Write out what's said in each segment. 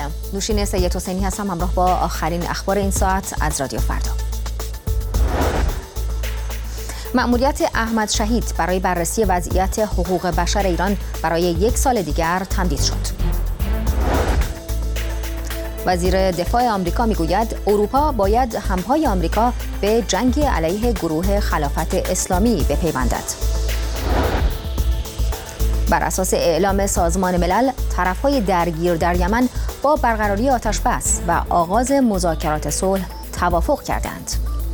نوشین سید حسینی هستم، همراه با آخرین اخبار این ساعت از رادیو فردا. مأموریت احمد شهید برای بررسی وضعیت حقوق بشر ایران برای 1 سال دیگر تمدید شد. وزیر دفاع آمریکا میگوید اروپا باید همپای آمریکا به جنگ علیه گروه خلافت اسلامی بپیوندد. بر اساس اعلام سازمان ملل، طرف‌های درگیر در یمن با برقراری آتش‌بس و آغاز مذاکرات صلح توافق کردند.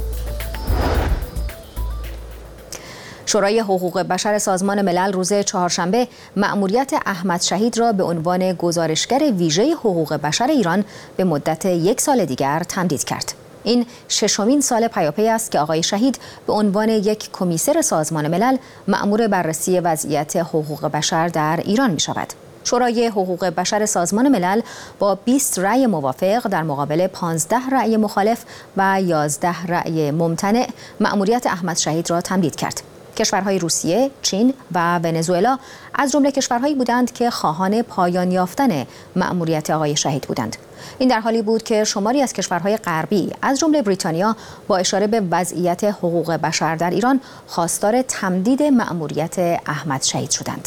شورای حقوق بشر سازمان ملل روز چهارشنبه مأموریت احمد شهید را به عنوان گزارشگر ویژه حقوق بشر ایران به مدت 1 سال دیگر تمدید کرد. این 6مین سال پیاپی است که آقای شهید به عنوان یک کمیسر سازمان ملل مأمور بررسی وضعیت حقوق بشر در ایران می شود. شورای حقوق بشر سازمان ملل با 20 رأی موافق در مقابل 15 رأی مخالف و 11 رأی ممتنع مأموریت احمد شهید را تمدید کرد. کشورهای روسیه، چین و ونزوئلا از جمله کشورهایی بودند که خواهان پایان یافتن مأموریت آقای شهید بودند. این در حالی بود که شماری از کشورهای غربی از جمله بریتانیا با اشاره به وضعیت حقوق بشر در ایران خواستار تمدید مأموریت احمد شهید شدند.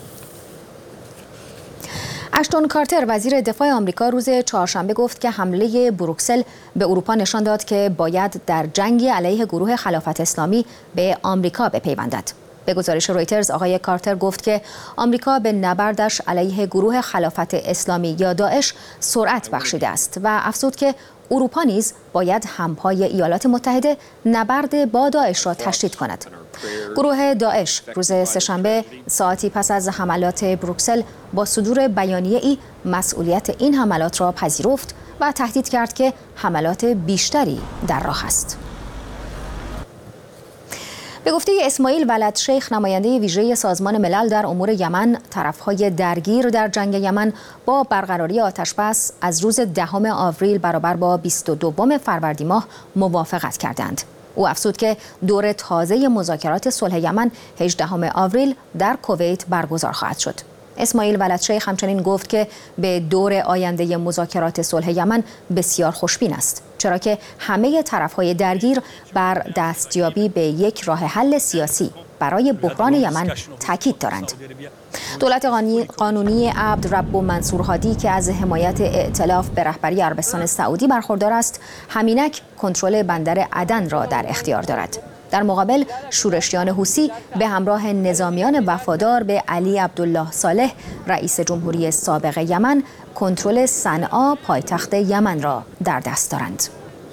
اشتون کارتر وزیر دفاع آمریکا روز چهارشنبه گفت که حمله بروکسل به اروپا نشان داد که باید در جنگ علیه گروه خلافت اسلامی به آمریکا بپیوندد. به گزارش رویترز آقای کارتر گفت که آمریکا به نبردش علیه گروه خلافت اسلامی یا داعش سرعت بخشیده است و افزود که اروپا نیز باید همپای ایالات متحده نبرد با داعش را تشدید کند. گروه داعش روز سه‌شنبه ساعتی پس از حملات بروکسل با صدور بیانیه‌ای مسئولیت این حملات را پذیرفت و تهدید کرد که حملات بیشتری در راه است. به گفته اسماعیل ولد شیخ نماینده ویژه سازمان ملل در امور یمن، طرفهای درگیر در جنگ یمن با برقراری آتش‌بس از روز 10 آوریل برابر با 22 فروردین ماه موافقت کردند. او افزود که دور تازه مذاکرات صلح یمن 18 آوریل در کویت برگزار خواهد شد. اسماعیل ولد شیخ همچنین گفت که به دور آینده مذاکرات صلح یمن بسیار خوشبین است، چرا که همه طرف‌های درگیر بر دستیابی به یک راه حل سیاسی برای بحران یمن تاکید دارند. دولت قانونی عبدرب منصور هادی که از حمایت ائتلاف به رهبری عربستان سعودی برخوردار است، همینک کنترل بندر عدن را در اختیار دارد. در مقابل شورشیان حوثی به همراه نظامیان وفادار به علی عبدالله صالح رئیس جمهوری سابق یمن کنترل صنعا پایتخت یمن را در دست دارند.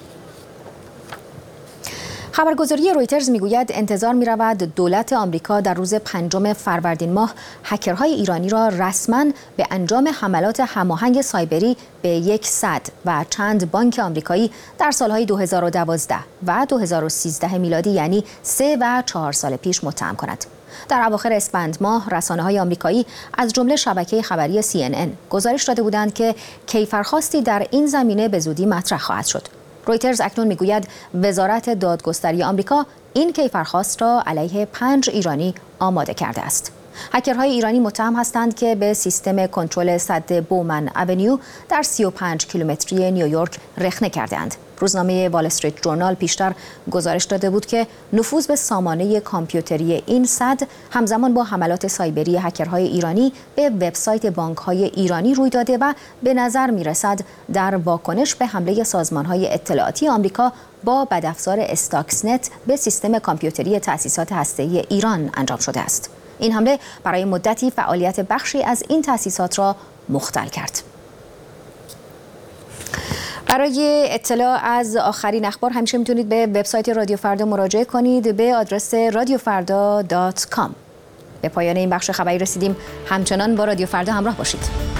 خبرگزاری رویترز میگوید انتظار می‌رود دولت آمریکا در روز 5 فروردین ماه هکرهای ایرانی را رسما به انجام حملات هماهنگ سایبری به 100 و چند بانک آمریکایی در سالهای 2012 و 2013 میلادی، یعنی 3 و 4 سال پیش متهم کند. در اواخر اسفند ماه رسانه‌های آمریکایی از جمله شبکه خبری CNN گزارش داده بودند که کیفرخواستی در این زمینه به زودی مطرح خواهد شد. رویترز اکنون میگوید وزارت دادگستری آمریکا این کیفرخواست را علیه 5 ایرانی آماده کرده است. هکرهای ایرانی متهم هستند که به سیستم کنترل سد بومن اونیو در 35 کیلومتری نیویورک رخنه کردند. روزنامه وال استریت جورنال پیشتر گزارش داده بود که نفوذ به سامانه کامپیوتری این سد همزمان با حملات سایبری هکرهای ایرانی به وبسایت بانک‌های ایرانی روی داده و به نظر می‌رسد در واکنش به حمله سازمان‌های اطلاعاتی آمریکا با بدافزار استاکسنت به سیستم کامپیوتری تأسیسات هسته‌ای ایران انجام شده است. این حمله برای مدتی فعالیت بخشی از این تأسیسات را مختل کرد. برای اطلاع از آخرین اخبار همیشه میتونید به وبسایت رادیو فردا مراجعه کنید به آدرس radiofarda.com. به پایان این بخش خبری رسیدیم. همچنان با رادیو فردا همراه باشید.